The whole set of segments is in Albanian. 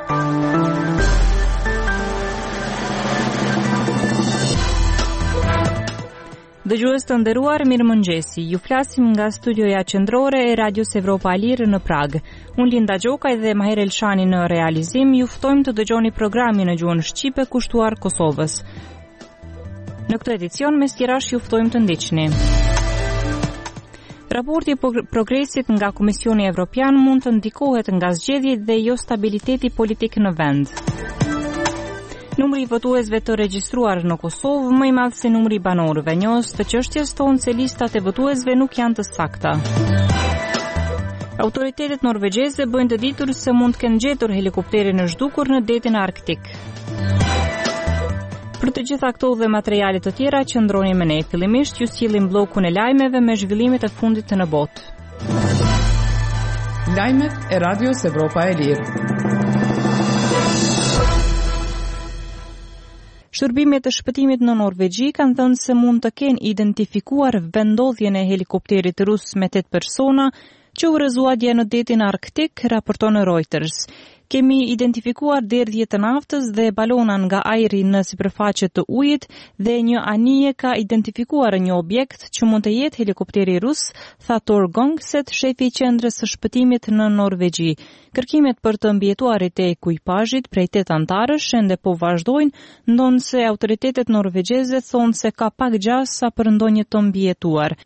Dëgjues të nderuar, mirëmëngjesi. Ju flasim nga studioja qendrore e Radios Evropa e Lirë në Prag. Unë Linda Gjokaj dhe Maher Elshani në realizim ju ftojmë të dëgjoni programin në gjuhën shqipe kushtuar Kosovës. Në këtë edicion mes tjerash ju ftojmë të ndiqni. Raporti i progresit nga Komisioni Evropian mund të ndikohet nga zgjedhjet dhe jo stabiliteti politik në vend. Numri i votuesve të regjistruar në Kosovë më i madh se numri i banorëve. Njohës të çështjes thonë se listat e votuesve nuk janë të sakta. Autoritetet norvegjeze bëjnë të ditur se mund të kenë gjetur helikoptere në zhdukur në detin arktik. Për të gjitha këto dhe materiale të tjera, qëndroni me ne. Fillimisht ju sjellim bllokun e lajmeve me zhvillimet e fundit në botë. Lajmet e Radios Evropa e Lirë. Shërbimet e shpëtimit në Norvegji kanë thënë se mund të kenë identifikuar vendodhjen e helikopterit rus me 8 persona që u rrëzua dje në detin arktik, raporton Reuters. Kemi identifikuar derdhje të naftës dhe balona nga ajri në sipërfaqe të ujit dhe një anije ka identifikuar një objekt që mund të jetë helikopteri rus, tha Thor Gongset, shefi i qendrës së shpëtimit në Norvegji. Kërkimet për të mbijetuarit e ekuipazhit prej 8 antarësh ende po vazhdojnë, ndonse autoritetet norvegjeze thonë se ka pak gjas sa për ndonjë të mbijetuar.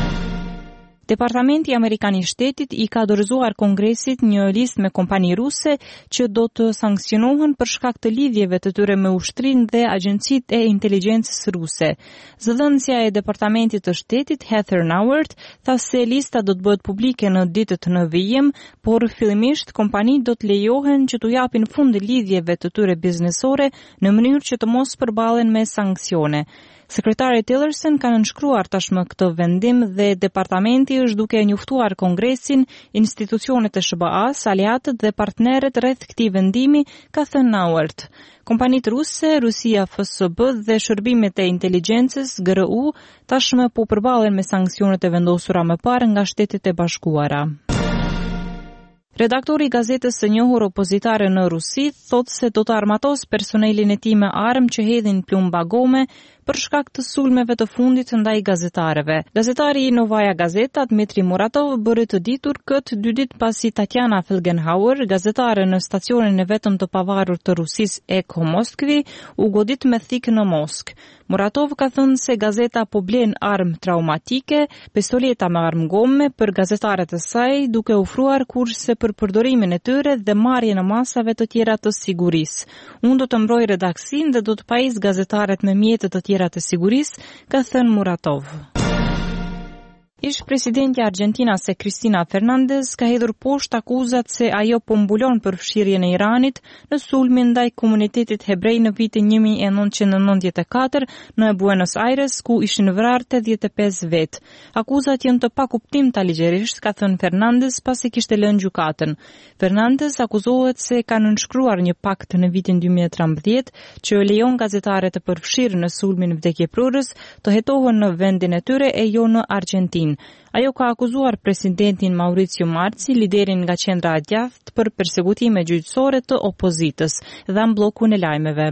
Departamenti Amerikan i Shtetit i ka dorëzuar Kongresit një listë me kompani ruse që do të sankcionohen për shkak të lidhjeve të tyre me ushtrinë dhe agjencitë e inteligjencës ruse. Zëdhënësja e Departamentit të Shtetit, Heather Nauert, tha se lista do të bëhet publike në ditët në vijim, por fillimisht kompanitë do të lejohen që t'u japin fund lidhjeve të tyre biznesore në mënyrë që të mos përballen me sanksione. Sekretari Tillerson ka nënshkruar tashmë këtë vendim dhe departamenti është duke njoftuar Kongresin, institucionet e SBA-s, aleatët dhe partnerët rreth këtij vendimi, ka thënë Nauert. Kompanitë ruse, Rusia FSB dhe shërbimet e inteligjencës GRU tashmë po përballen me sanksionet e vendosura më parë nga Shtetet e Bashkuara. Redaktori i gazetës së njohur opozitare në Rusi thotë se do të armatos personelin e tij me armë që hedhin plumba gome për shkak të sulmeve të fundit ndaj gazetarëve. Gazetari i Novaja Gazeta, Dmitri Muratov, bëri të ditur këtë 2 ditë pasi Tatjana Felgenhauer, gazetare në stacionin e vetëm të pavarur të Rusisë Echo Moskvi, u godit me thikë në Moskë. Muratov ka thënë se gazeta po blen armë traumatike, pistoleta me armë gome për gazetarët e saj, duke ofruar kurse për përdorimin e tyre dhe marrjen e masave të tjera të sigurisë. Unë do të mbroj redaksin dhe do të pajis gazetarët me mjete të tjera të sigurisë, ka thënë Muratov. Ish presidenti Argjentinas Cristina Fernández ka hedhur poshtë akuzat se ajo po mbulon përfshirjen e Iranit në sulmin ndaj komunitetit hebrej në vitin 1994 në Buenos Aires, ku ishin vrarë 85 vet. Akuzat janë të pakuptimta ligjërisht, ka thënë Fernández pasi kishte lënë gjykatën. Fernández akuzohet se ka nënshkruar një pakt në vitin 2013 që lejon gazetarët të përfshirë në sulmin vdekjeprurës të hetohen në vendin e tyre e jo në Argjentinë. Ajo ka akuzuar presidentin Mauricio Marci, liderin nga qendra e djathtë, për persekutime gjyqësore të opozitës, dha bllokun e lajmeve.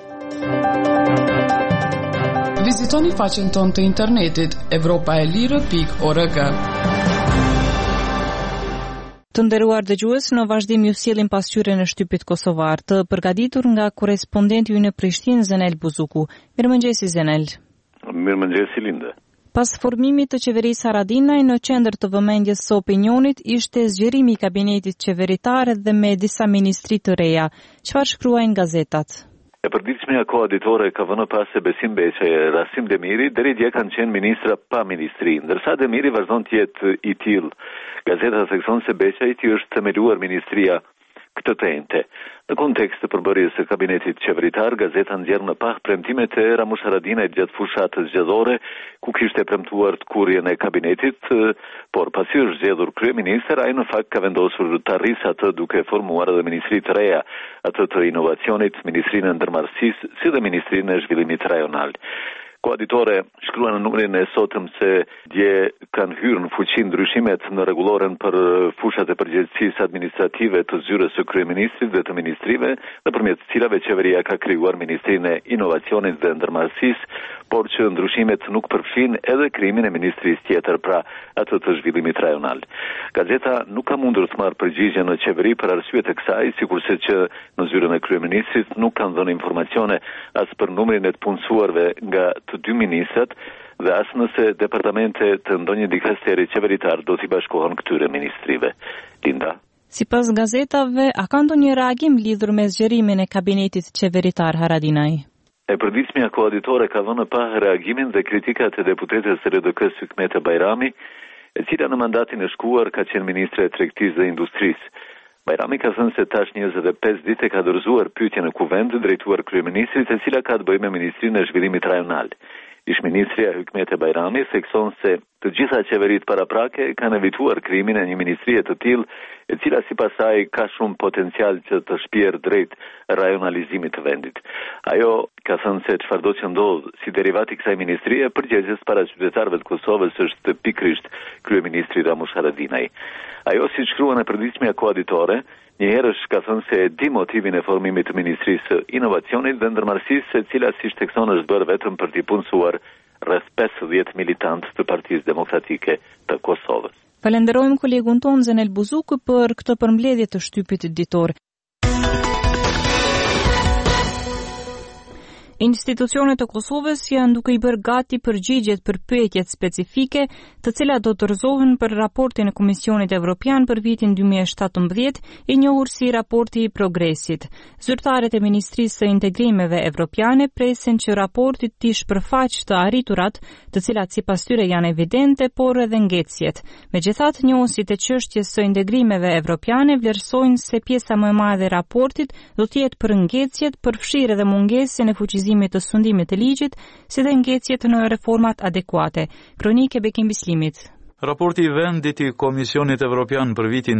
Vizitoni faqen tonë të internetit europaelire.org. Të nderuar dëgjues, në vazhdim ju sjellim pasqyrën e shtypit kosovar, të përgatitur nga korrespondenti ynë në Prishtinë, Zenel Buzuku. Mirëmëngjesi Zenel. Mirëmëngjesi Linde. Pas formimit të qeverisë Haradinaj, në qendër të vëmendjes së opinionit ishte zgjerimi i kabinetit qeveritar dhe me disa ministri të reja. Çfarë shkruajnë gazetat? E përditshmja koaditore ka vënë pas se Besim Beqaj e Rasim Demiri deri dje kanë qenë ministra pa ministri, ndërsa Demiri vazhdon të jetë i tillë. Gazeta thekson se Beqajti është themeluar ministria këtë të ente. Në kontekst të përbërjes së kabinetit qeveritar, gazeta nxjerr në pah premtimet e Ramush Haradinaj gjatë fushatës zgjedhore, ku kishte premtuar të kurrjen e kabinetit, por pasi është zgjedhur kryeministër, ai në fakt ka vendosur të arrisë atë duke formuar edhe ministri të reja, atë të inovacionit, ministrinë e ndërmarrësisë, si dhe ministrinë e zhvillimit rajonal. Koaditore shkruan në numrin e sotëm se dje kanë hyrë në fuqi ndryshimet në rregulloren për fushat e përgjegjësisë administrative të zyrës së kryeministrit dhe të ministrive, nëpërmjet të cilave qeveria ka krijuar Ministrinë e Inovacionit dhe Ndërmarrësisë, por që ndryshimet nuk përfshin edhe krijimin e ministrisë tjetër, pra atë të zhvillimit rajonal. Gazeta nuk ka mundur të marrë përgjigje në qeveri për arsyet e kësaj, sikurse që në zyrën e kryeministrit nuk kanë dhënë informacione as për numrin e të punësuarve nga të dy ministrat dhe as nëse departamente të ndonjë dikasteri qeveritar do t'i bashkohen këtyre ministrive. Linda. Sipas gazetave, a ka ndonjë reagim lidhur me zgjerimin e kabinetit qeveritar Haradinaj? E përditshmja koaditore ka vënë pa reagimin dhe kritikat e deputetes së RDK-s Hykmete Bajrami, e cila në mandatin e shkuar ka qenë ministre e tregtisë dhe industrisë. Bajrami ka thënë se tash 25 ditë ka dorëzuar pyetje në kuvend drejtuar kryeministrit, e cila ka të bëjë me Ministrinë e Zhvillimit Rajonal. Ish-ministria Hykmete Bajrami thekson se të gjitha qeveritë paraprake kanë evituar krijimin e një ministrie të tillë, e cila sipas saj ka shumë potencial që të shpjerë drejt rajonalizimit të vendit. Ajo ka thënë se çfarëdo që ndodh si derivat i kësaj ministrie, përgjegjës para qytetarëve të Kosovës është pikërisht kryeministri Ramush Haradinaj. Ajo, si shkruan e përditshmja koaditore, njëherësh ka thënë se e di motivin e formimit të Ministrisë së Inovacionit dhe Ndërmarrësisë, e cila si shtekson është bërë vetëm për t'i punësuar rreth 50 militantë të Partisë Demokratike të Kosovës. Falenderojmë kolegun tonë Zenel Buzuku për këtë përmbledhje të shtypit ditor. Institucionet e Kosovës janë duke i bërë gati përgjigjet për pyetjet specifike, të cilat do të dorëzohen për raportin e Komisionit Evropian për vitin 2017, i njohur si raporti i progresit. Zyrtarët e Ministrisë së Integrimeve Evropiane presin që raporti të shpërfaqë të arriturat, të cilat sipas tyre janë evidente, por edhe ngecjet. Megjithatë, njohësit e çështjes së integrimeve evropiane vlerësojnë se pjesa më e madhe e raportit do të jetë për ngecjet, përfshirë edhe mungesën e fuqizimit të sundimit të ligjit, si dhe ngecjet në reformat adekuate. Kronikë e Bekim Bislimit. Raporti i vendit i Komisionit Evropian për vitin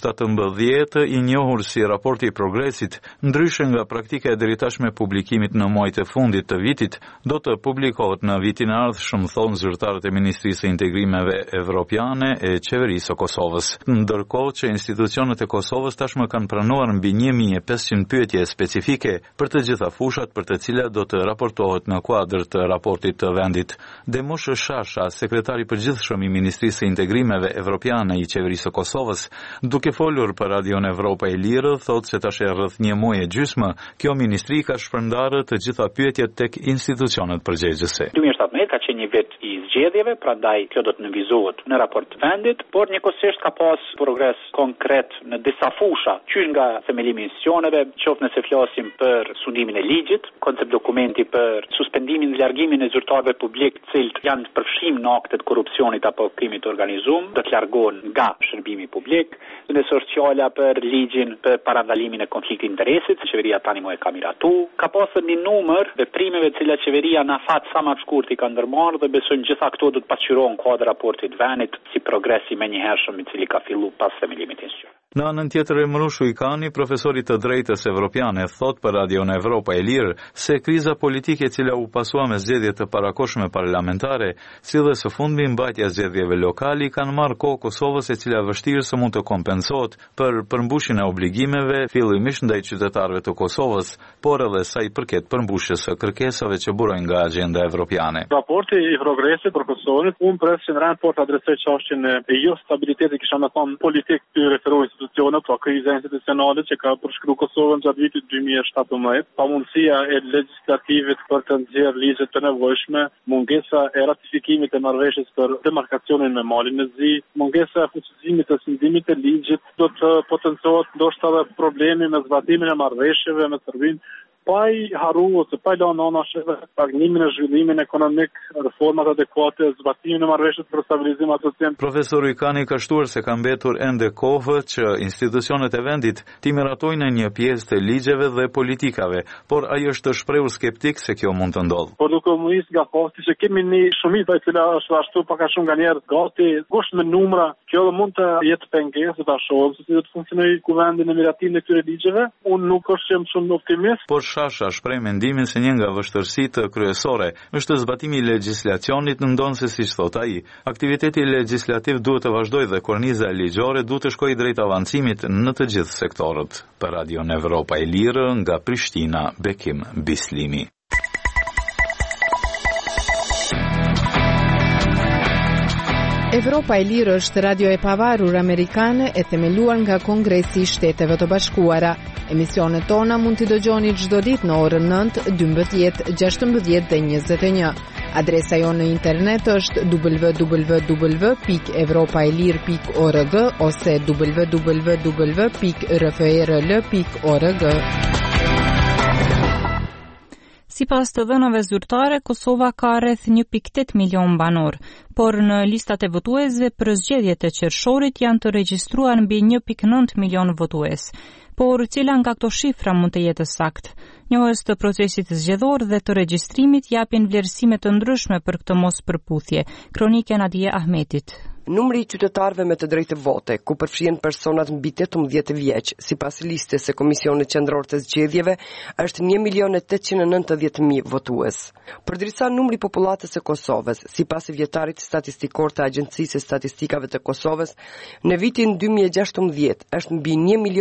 2017, i njohur si raporti i progresit, ndryshe nga praktika e deritashme publikimit në muajt e fundit të vitit, do të publikohet në vitin e ardhshëm, thonë zyrtarët e Ministrisë së Integrimeve Evropiane e Qeverisë së Kosovës. Ndërkohë që institucionet e Kosovës tashmë kanë pranuar mbi 1500 pyetje specifike për të gjitha fushat për të cilat do të raportohet në kuadër të raportit të vendit. Demush Shasha, sekretari i përgjithshëm i Ministrisë së Integrimeve Evropiane i Qeverisë së Kosovës, duke folur për Radion Evropa e Lirë, thotë se tash rreth një muaj e gjysmë, kjo ministri ka shpërndarë të gjitha pyetjet tek institucionet përgjegjëse. 2017 ka qenë një vit i zgjedhjeve, prandaj kjo do të nënvizohet në raport të vendit, por njëkohësisht ka pas progres konkret në disa fusha, qysh nga themelimi i institucioneve, qoftë nëse flasim për sundimin e ligjit, koncept dokumenti për suspendimin dhe largimin e zyrtarëve publik, të cilët janë përfshim në akte të korrupsionit apo krimit të organizuar, do të largohen nga shërbimi publik, dhe sociala për ligjin për parandalimin e konfliktit interesit, qeveria tani më e ka miratu. Ka pasur një numër veprimeve të cilat qeveria në afat sa më të shkurt i ka ndërmarrë dhe besojmë gjitha këto do të pasqyrohen kuadër raportit vendit si progresi menjëhershëm i cili ka filluar pas themelimit të institucionit. Në anën tjetër, Emrush Ujkani, profesori të drejtës evropiane, thot për Radion Evropa e Lirë se kriza politike e cila u pasua me zgjedhjet të parakohshme parlamentare, si dhe së fundmi mbajtja zgjedhjeve lokali, kanë marrë kohë Kosovës, e cila vështirë se mund të kompensohet për përmbushjen e obligimeve, fillimisht ndaj qytetarëve të Kosovës, por edhe sa i përket përmbushjes së kërkesave që burojnë nga agenda evropiane. Raporti i progresit për Kosovën, unë pres që në rand po të adresoj çështjen e jo stabilitetit, kisha më thonë politik të referoj institucionet, pra kriza institucionale që ka përshkruar Kosovën gjatë vitit 2017, pamundësia e legjislativit për të nxjerrë ligjet të nevojshme, mungesa e ratifikimit të marrëveshjes për demarkacionin me malin e zi, mungesa e fuqizimit të sundimit të ligjit, do të potencohet ndoshta edhe problemi me zbatimin e marrëveshjeve me Serbinë, pa i haru ose pa i lënë anasheve stagnimin e zhvillimin ekonomik, reformat adekuate, zbatimin e marrëveshjes për stabilizim asociim. Profesori Ujkani ka shtuar se ka mbetur ende kohë që institucionet e vendit t'i miratojnë një pjesë të ligjeve dhe politikave, por ai është shprehur skeptik se kjo mund të ndodhë. Por duke u nis nga fakti se kemi një shumicë e cila është ashtu pak a shumë nganjëherë gati kusht me numra, kjo do mund të jetë pengesë, ta shohim se si do të funksionojë kuvendi në miratimin e këtyre ligjeve. Unë nuk është shumë optimist. Por Shasha shpreh mendimin se një nga vështirësitë kryesore është zbatimi i legjislacionit, ndonse siç thot ai, aktiviteti legjislativ duhet të vazhdojë dhe korniza ligjore duhet të shkojë drejt avancimit në të gjithë sektorët. Për Radion Evropa e Lirë nga Prishtina, Bekim Bislimi. Evropa e Lirë është radio e pavarur amerikane e themeluar nga Kongresi i Shteteve të Bashkuara. Emisionet tona mund t'i dëgjoni çdo ditë në orën 9, 12, 16 dhe 21. Adresa jonë në internet është www.evropaelir.org ose www.rfrl.org. Sipas të dhënave zyrtare, Kosova ka rreth 1.8 milion banor, por në listat e votuesve për zgjedhjet e qershorit janë të regjistruar mbi 1.9 milion votues. Por cila nga këto shifra mund të jetë saktë? Njohës të procesit zgjedhor dhe të regjistrimit japin vlerësime të ndryshme për këtë mospërputhje. Kronike Nadije Ahmetit. Numri i qytetarëve me të drejtë vote, ku përfshihen personat mbi 18 vjeç, sipas listës së Komisionit Qendror të Zgjedhjeve, është 1.890.000 votues. Përderisa numri i popullatës së Kosovës, sipas vjetarit statistikor të Agjencisë së Statistikave të Kosovës, në vitin 2016 është mbi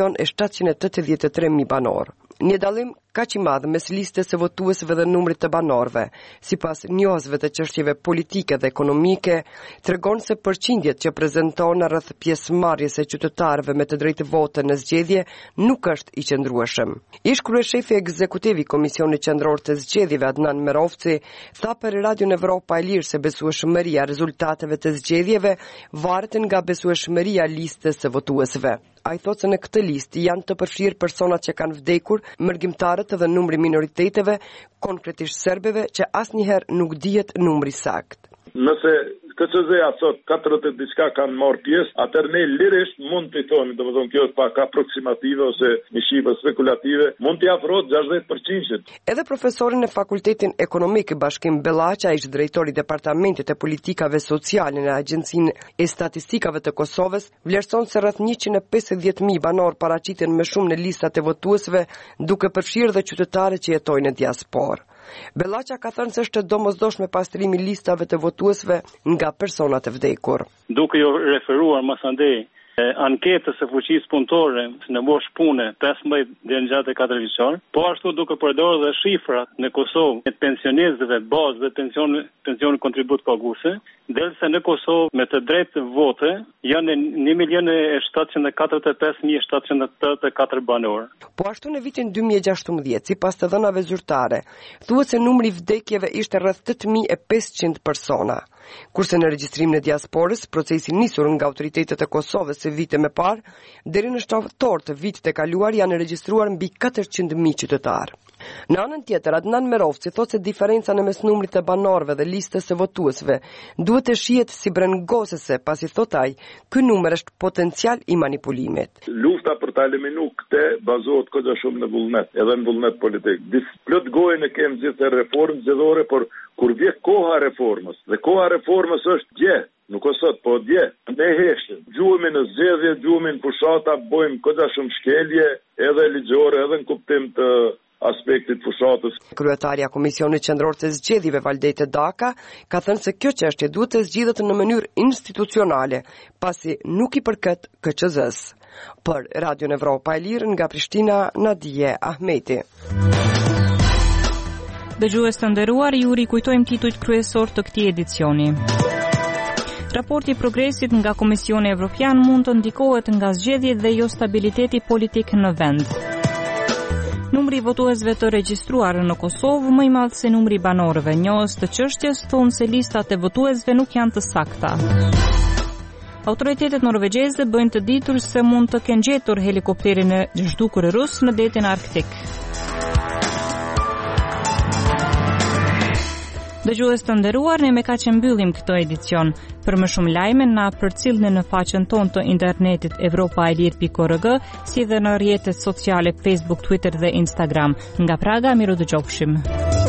1.783.000 banor. Një dallim kaq i madh mes listës së votuesve dhe numrit të banorëve, sipas njohësve të çështjeve politike dhe ekonomike, tregon se përqindjet që prezanton rreth pjesëmarrjes së qytetarëve me të drejtë vote në zgjedhje nuk është i qëndrueshëm. Ish kryeshefi ekzekutiv i Komisionit Qendror të Zgjedhjeve Adnan Merovci tha për Radion Evropa e Lirë se besueshmëria e rezultateve të zgjedhjeve varet nga besueshmëria e listës së votuesve. Ai thotë se në këtë listë janë të përfshirë personat që kanë vdekur, mërgjimtarët dhe numri minoriteteve, konkretisht serbeve, që asnjëherë nuk dihet numri sakt. Nëse KCZ-ja thot 40 diçka kanë marrë pjesë, atëherë ne lirisht mund të thonë, domethënë kjo është pak aproksimative ose një shifër spekulative, mund t'i afrohet 60%. Edhe profesori në Fakultetin Ekonomik Bashkim Bellaqa, ish drejtori i Departamentit të Politikave Sociale në Agjencinë e Statistikave të Kosovës, vlerëson se rreth 150.000 banor paraqiten më shumë në listat e votuesve, duke përfshirë dhe qytetarët që jetojnë në diasporë. Bellaqa ka thënë se është domosdoshme pastrimi listave të votuesve nga personat e vdekur. Duke ju referuar masandej anketës së fuqisë punëtore në moshë pune 15 deri në 64 vjeçar, po ashtu duke përdorur dhe shifrat në Kosovë të pensionistëve bazë dhe pensioni kontribut paguese, derisa në Kosovë me të drejtë vote janë 1.745.784 banor. Po ashtu në vitin 2016, sipas të dhënave zyrtare, thuhet se numri i vdekjeve ishte rreth 8.500 persona. Kurse në regjistrimin e diasporës, procesi nisur nga autoritetet e Kosovës së vite më parë, deri në shtator të vitit të kaluar janë regjistruar mbi 400.000 qytetarë. Në anën tjetër, Adnan Merovci thotë se diferenca në mes numrit të banorëve dhe listës së votuesve duhet të shihet si brengosese, pasi thotë ai, ky numër është potencial i manipulimit. Lufta për ta eliminuar këtë bazohet kogja shumë në vullnet, edhe në vullnet politik. Plot gojën e kemë gjithë reformë zgjedhore, por kur vjen koha e reformës, dhe koha e reformës është dje, nuk o sot, po dje, ne heshtim. Gjuhemi në zgjedhje, gjuhemi në fushata, bojmë kogja shumë shkelje, edhe ligjore, edhe në kuptim të aspektit fushatës. Kryetarja e Komisionit Qendror të Zgjedhjeve Valdete Daka ka thënë se kjo çështje duhet të zgjidhet në mënyrë institucionale, pasi nuk i përket KQZ-s. Për Radion Evropa e Lirë nga Prishtina, Nadije Ahmeti. Dëgjues të nderuar, ju rikujtojmë titujt kryesor të këtij edicioni. Raporti i progresit nga Komisioni Evropian mund të ndikohet nga zgjedhjet dhe jo stabiliteti politik në vend. Numri i votuesve të regjistruar në Kosovë më i madh se numri i banorëve. Njohës të çështjes thonë se listat e votuesve nuk janë të sakta. Autoritetet norvegjeze bëjnë të ditur se mund të kenë gjetur helikopterin e zhdukur rus në detin arktik. Dëgjues të nderuar, ne me kaq e mbyllim këtë edicion. Për më shumë lajme na përcillni në faqen tonë të internetit evropaelir.org, si dhe në rrjetet sociale Facebook, Twitter dhe Instagram. Nga Praga, miru dëgjofshim.